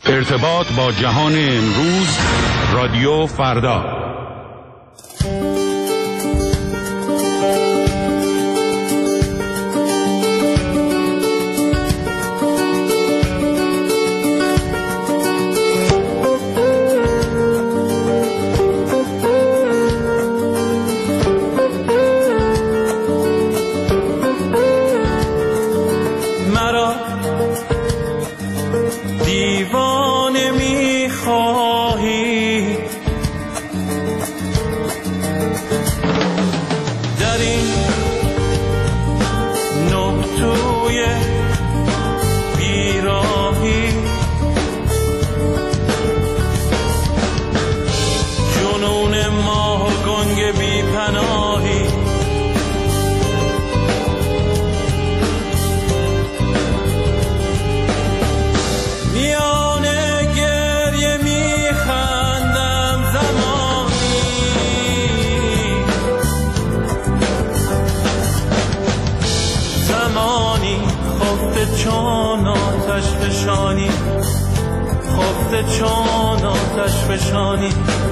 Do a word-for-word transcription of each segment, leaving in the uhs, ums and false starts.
ارتباط با جهان امروز، رادیو فردا. چون آتش فشانی، خفته چون آتش فشانی.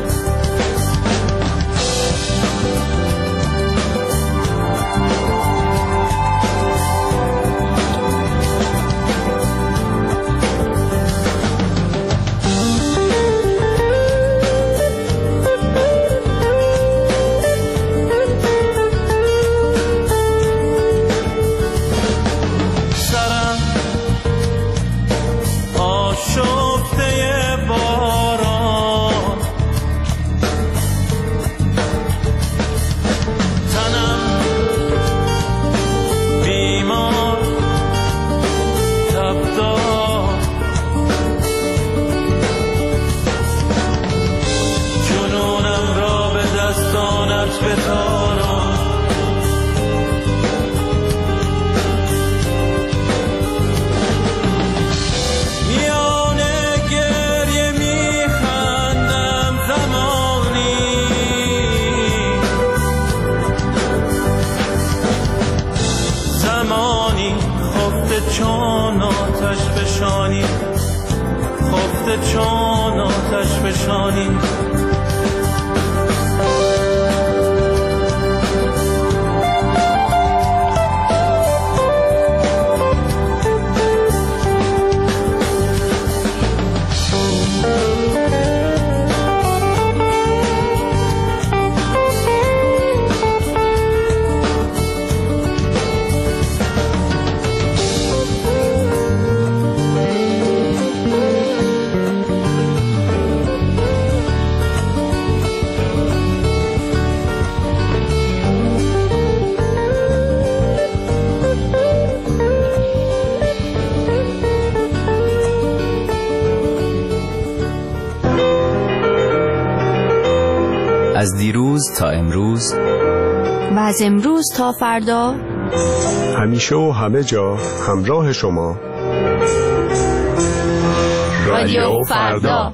چون آتش فشانی، خفته چون آتش فشانی. از دیروز تا امروز و از امروز تا فردا، همیشه و همه جا همراه شما، رادیو فردا.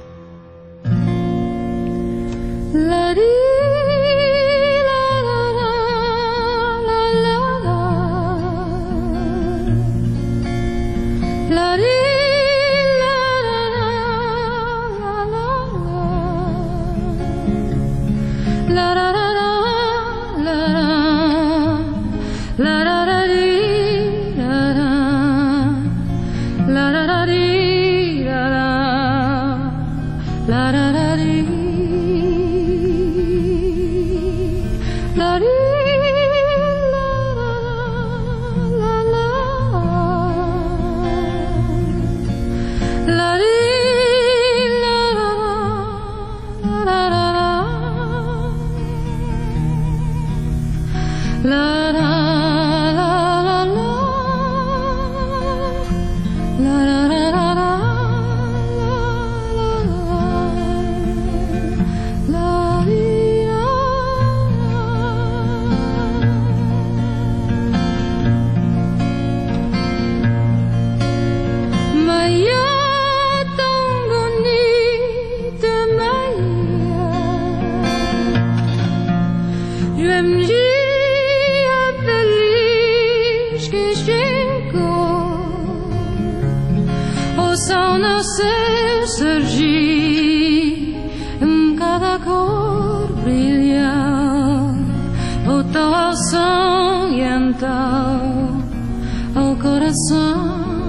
sol nasceu, surgir, cada cor brilhar, voltou ao som e então ao coração.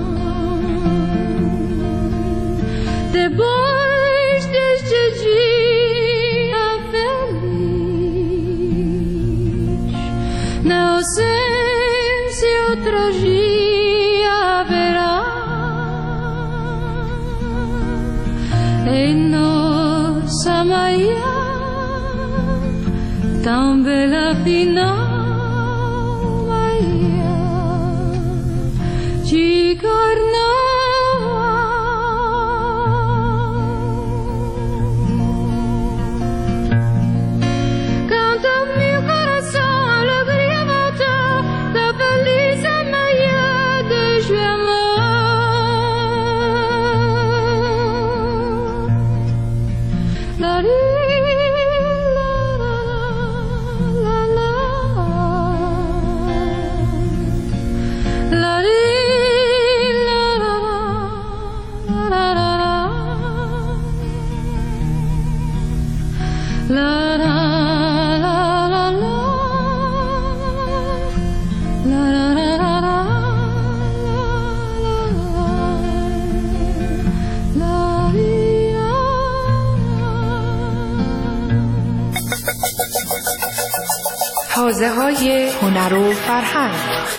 Depois deste dia feliz, na ausência outro dia haverá. Em nossa manhã tão bela final, manhã de carnaval, canta meu coração, alegria voltou da feliz manhã de João. حوزه های هنر و فرهنگ.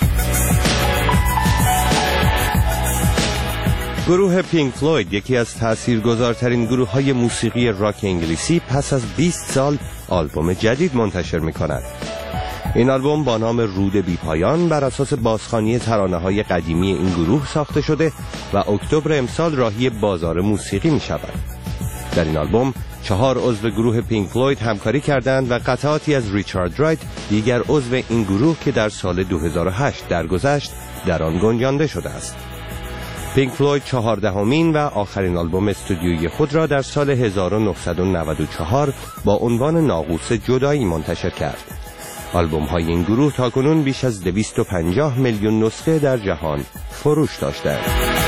گروه پینک فلوید، یکی از تاثیرگذارترین گروه‌های موسیقی راک انگلیسی، پس از بیست سال آلبوم جدید منتشر می‌کند. این آلبوم با نام رود بی‌پایان بر اساس بازخوانی ترانه‌های قدیمی این گروه ساخته شده و اکتبر امسال راهی بازار موسیقی می‌شود. در این آلبوم چهار عضو گروه پینک فلوید همکاری کردند و قطعاتی از ریچارد رایت، دیگر عضو این گروه که در سال دو هزار و هشت درگذشت، در آن گنجانده شده است. پینک فلوید چهاردهمین و آخرین آلبوم استودیویی خود را در سال هزار و نهصد و نود و چهار با عنوان ناقوس جدایی منتشر کرد. آلبوم‌های این گروه تاکنون بیش از دویست و پنجاه میلیون نسخه در جهان فروش داشتند.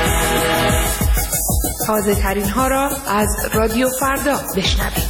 تازه ترین ها را از رادیو فردا بشنوید.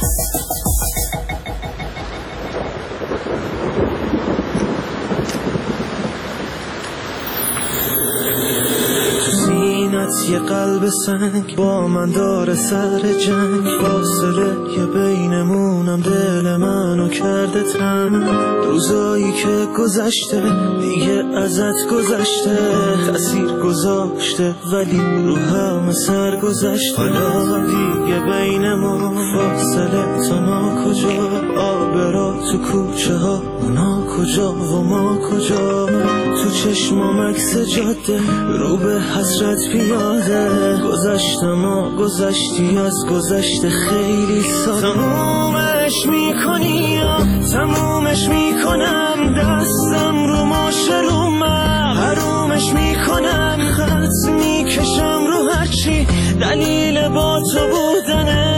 سینت یه قلب سنگ با من داره سر جنگ، فاصله یه بینمونم دل منو کرده تنگ. روزایی که گذشته دیگه ازت گذشته، تأثیر گذاشته ولی رو همه سر گذشته. حالا دیگه بینمون فاصله تا نا کجا، آبرا تو کوچه ها اونا کجا و ما کجا. تو چشمام عکس جاده رو به حسرت پیاده، گذشتم و گذشتی از گذشته خیلی ساده. تمومش میکنی یا تمومش میکنم، دستم رو ماشرومم حرومش میکنم، خط میکشم رو هرچی دلیل با تو بودنه.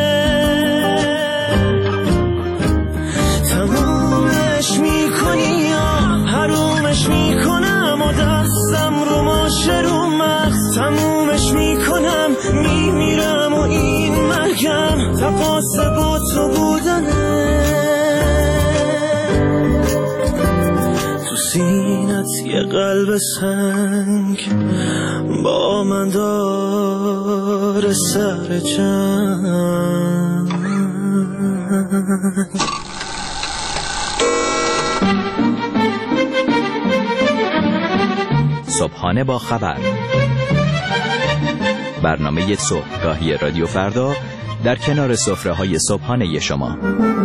تمومش میکنی یا حرومش میکنم و دستم رو ماشرومم، تمومش میکنم میمیرم و این مرگم تقاس با تو بودنه. تو سینت یه قلب سنگ با من داره سر جنگ. صبحانه با خبر، برنامه صبحگاهی رادیو فردا در کنار سفره‌های صبحانه شما.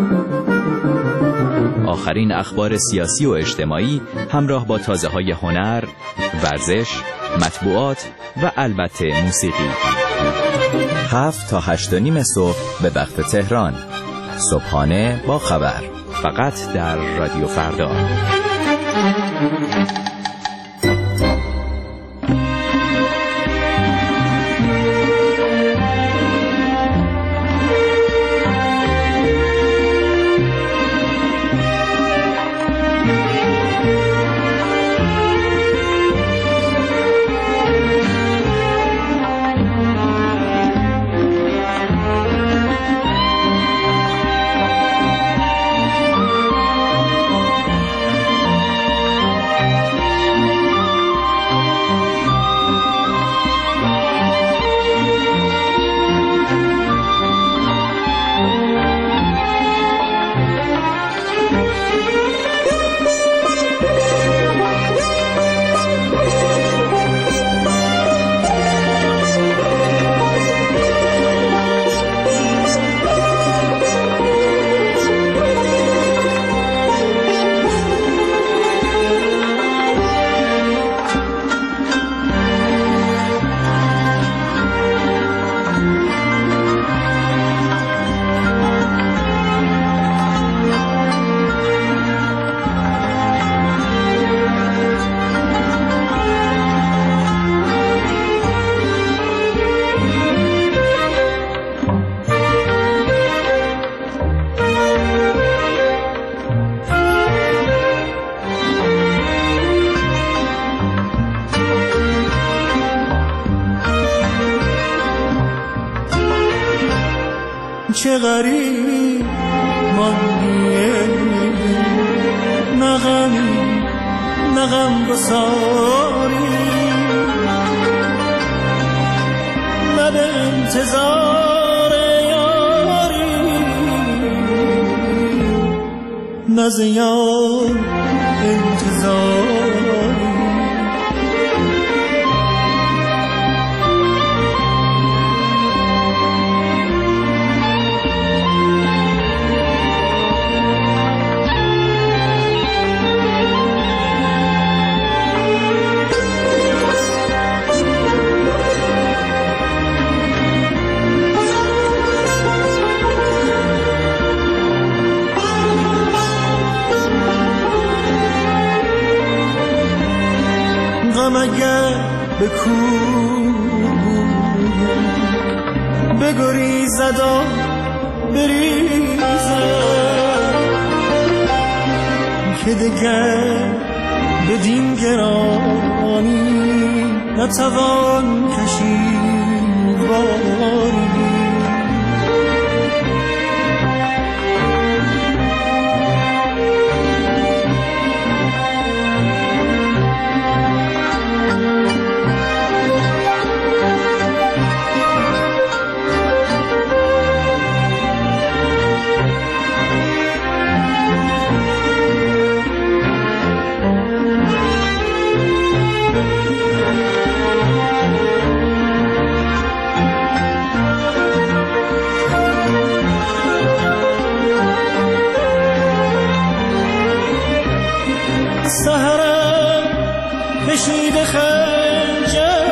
آخرین اخبار سیاسی و اجتماعی همراه با تازه‌های هنر، ورزش، مطبوعات و البته موسیقی. هفت تا هشت و نیم صبح به وقت تهران. صبحانه با خبر، فقط در رادیو فردا. چه غریب ماندیه، نغمی نغم بساری، نه به انتظار یاری، نه زیان انتظاری. غم اگر به کور بگریزد و بریزد، که دگر بدین گرانی نتوان کشید باری. سحرم کشیده خنجر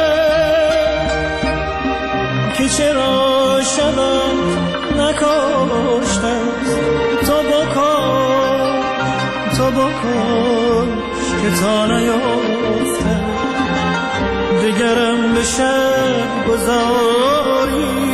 که چرا شبم نکاشت است، تو بکن تو بکش که تا نیافته دگرم به شب گذاری.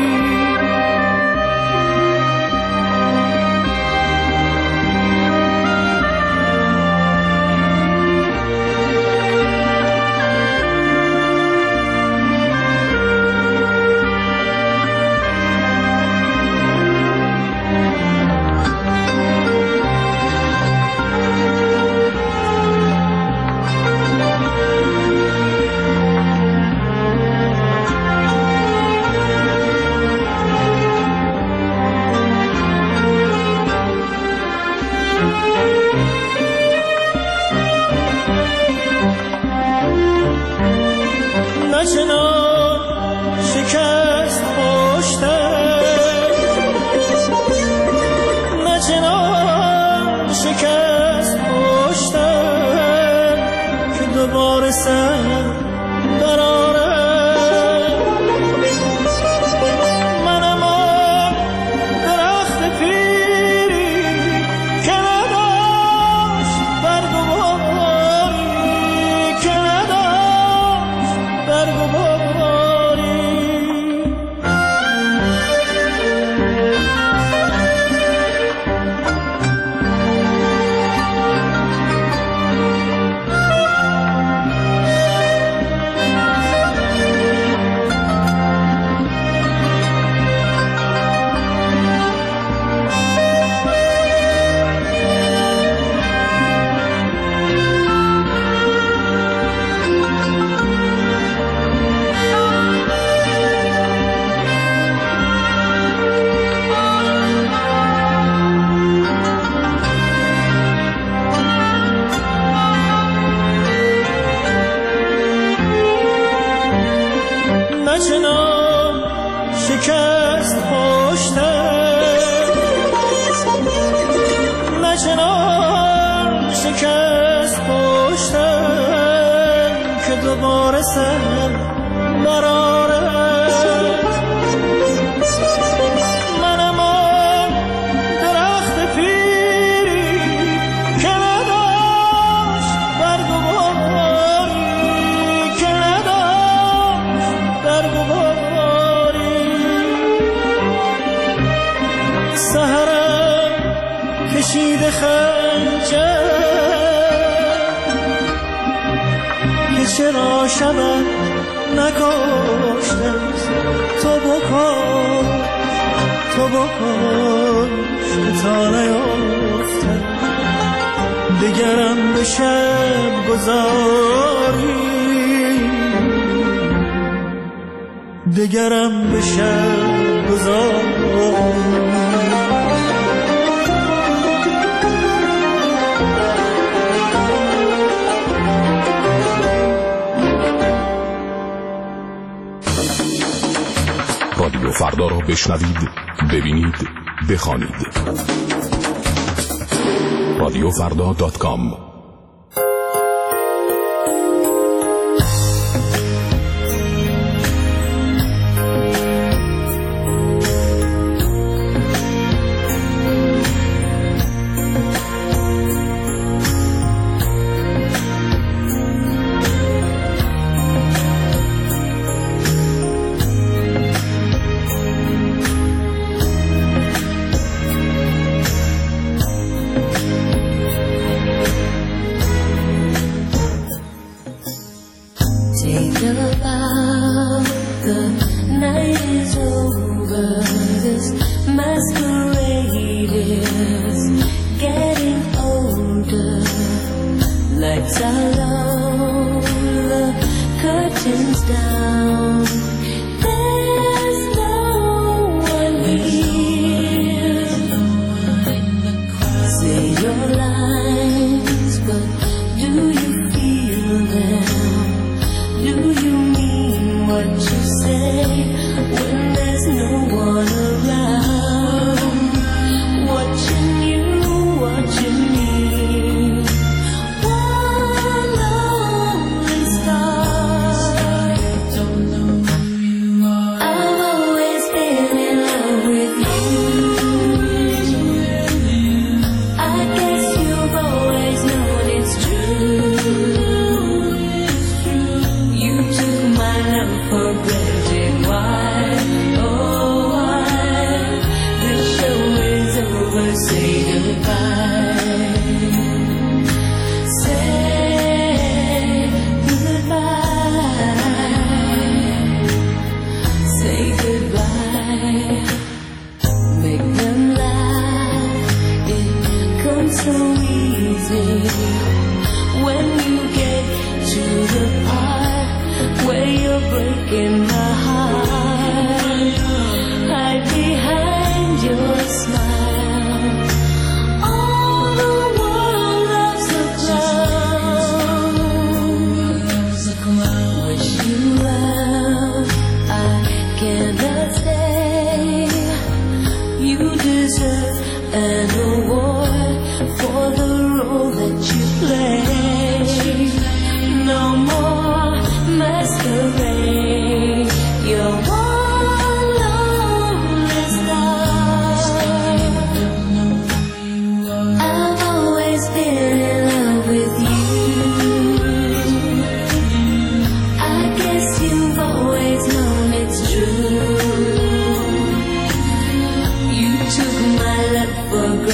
نچنان شکست پشتم، نچنان شکست پشتم که دوباره سر برارم. منم آن درخت پیری که نداشت برگ و باری، که نداشت برگ و باری. نچنان شکست پشتم، نچنان شکست پشتم که دوباره سر برارد. منم آن درخت پیری که نداشت برگ و باری، که نداشت برگ و باری. سحرم کشیده خنجر که چرا شبم نکاشته، تو بکن تو باش که تا نیافته دگرم به شب گذاری دگرم به شب گذاری رادیو فردا را بشنوید، ببینید، بخوانید. رادیو فردا دات کام. For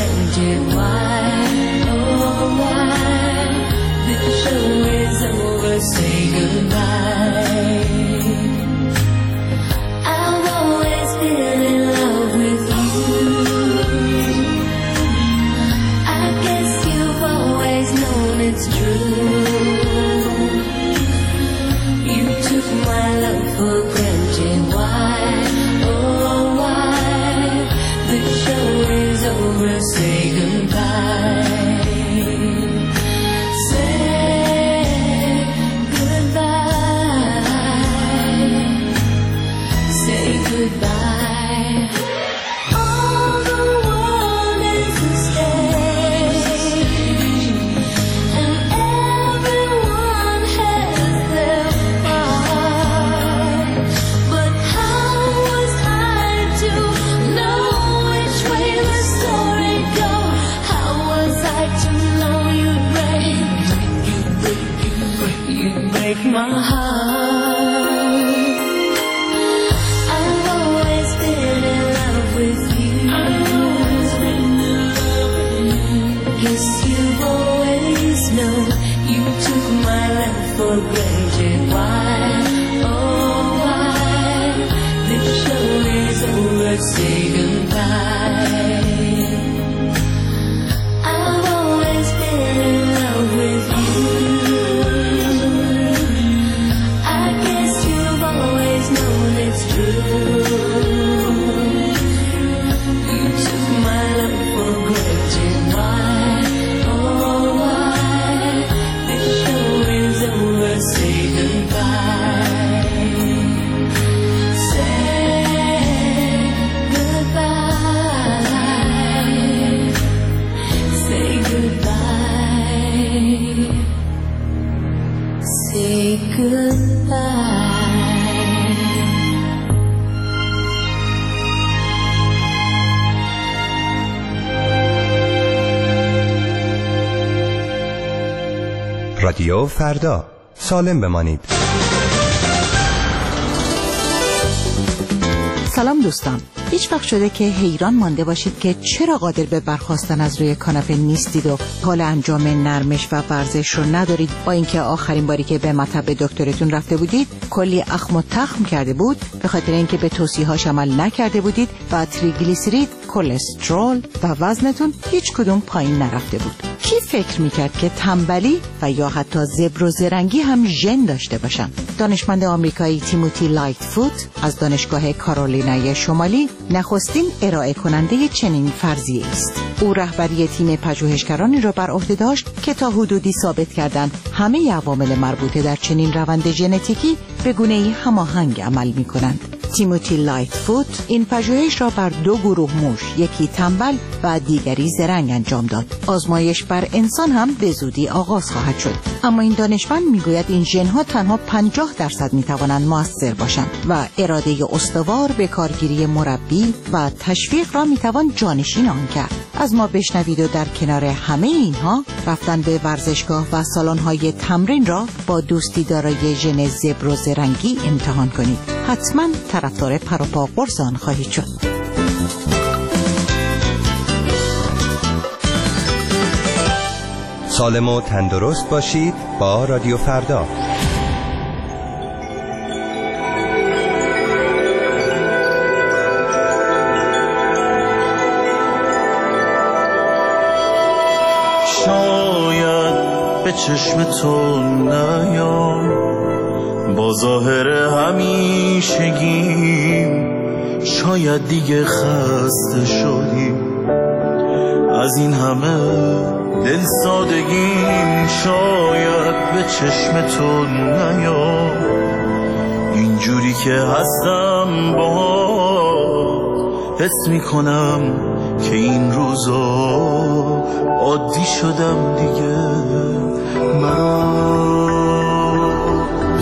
رادیو فردا، سالم بمانید. سلام دوستان، هیچ وقت شده که حیران مانده باشید که چرا قادر به برخاستن از روی کاناپه نیستید و حال انجام نرمش و ورزش رو ندارید، با اینکه آخرین باری که به مطب دکترتون رفته بودید کلی اخم و تخم کرده بود به خاطر اینکه به توصیه‌هاش عمل نکرده بودید و تریگلیسیرید، کلسترول و وزنتون هیچ کدوم پایین نرفته بود؟ کی فکر میکرد که تنبلی و یا حتی زبر و زرنگی هم ژن داشته باشن؟ دانشمند آمریکایی تیموتی لایتفوت از دانشگاه کارولینای شمالی نخستین ارائه کننده چنین فرضیه‌ای است. او رهبری تیم پژوهشگرانی را بر عهده داشت که تا حدودی ثابت کردند همه عوامل مربوطه در چنین روند ژنتیکی به گونه‌ای هماهنگ عمل می‌کنند. تیموتی لایتفوت این پژوهش را بر دو گروه موش، یکی تنبل و دیگری زرنگ انجام داد. آزمایش بر انسان هم به زودی آغاز خواهد شد. اما این دانشمند میگوید این ژن‌ها تنها پنجاه درصد میتوانند مؤثر باشند و اراده استوار به کارگیری مربی و تشویق را میتوان جانشین آن کرد. از ما بشنوید و در کنار همه اینها رفتن به ورزشگاه و سالن‌های تمرین را با دوستی دارای ژن زبر و زرنگی امتحان کنید. حتما طرفدار پر و پا قرص آن خواهید شد. سالم و تندرست باشید با رادیو فردا. شاید به چشم تو نیام با ظاهر همیشگیم، شاید دیگه خسته شدیم از این همه دل سادگیم. شاید به چشم تو نیام اینجوری که هستم باهات، حس میکنم که این روزا عادی شدم دیگه مراز.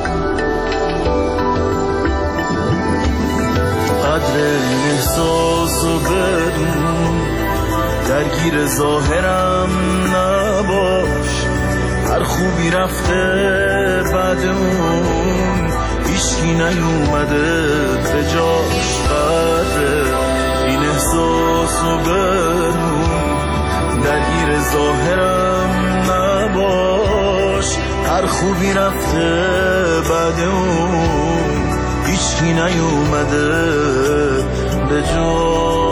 قدر این احساسو بدون، درگیر ظاهرم نباش، هر خوبی رفته بعد اون هیچکی نیومده به جاش. قدر این احساسو بدون، درگیر ظاهرم نباش، هر خوبی رفته بعد اون هیچکی نیومده به جاش.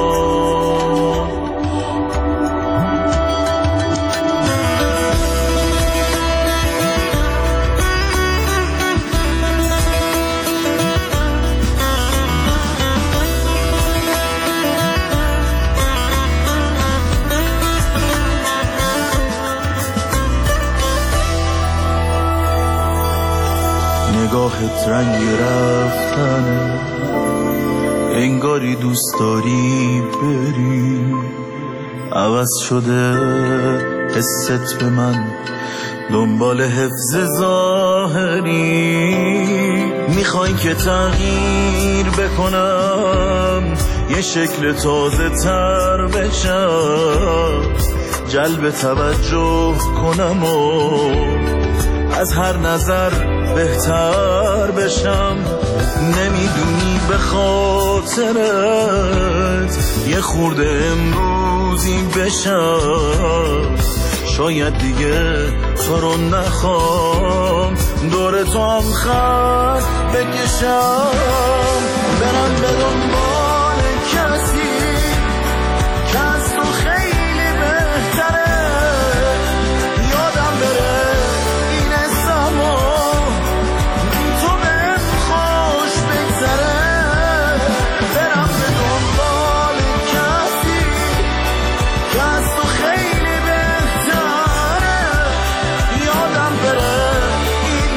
نگاهت رنگ رفتن، انگاری دوست داری بری، عوض شده حست به من دنبال حفظ ظاهری. میخوای که تغییر بکنم، یه شکل تازه تر بشم، جلب توجه کنم و از هر نظر بهتر بشم. نمیدونی به خاطرت یه خورده امروزی بشم، شاید دیگه تو رو نخوام دور تو هم خط بکشم. برم به دنبال کسی که از تو خیلی بهتره، یادم بره این زمان بی تو بهم خوش بگذره. برم به دنبال کسی که از تو خیلی بهتره، یادم بره این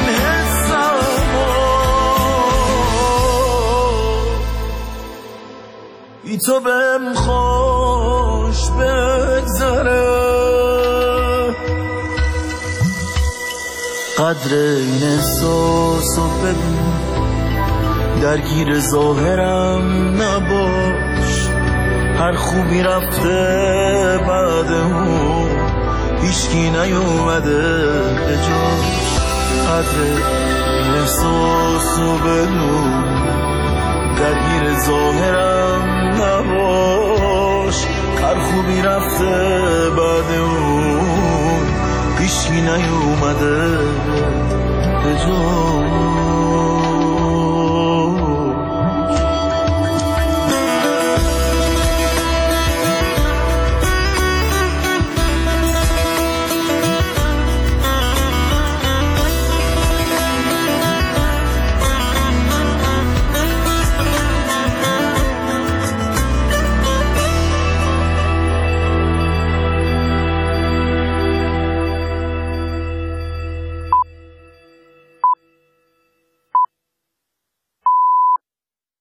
حسمو بی تو بهم خوش بگذره. قدر این احساسو بدون، درگیر ظاهرم نباش، هر خوبی رفته بعد اون هیچکی نیومده به جاش. قدر این احساسو بدون، درگیر ظاهرم نباش. هر خوبی رفته بعد اون، هیچکی نیومده به جاش.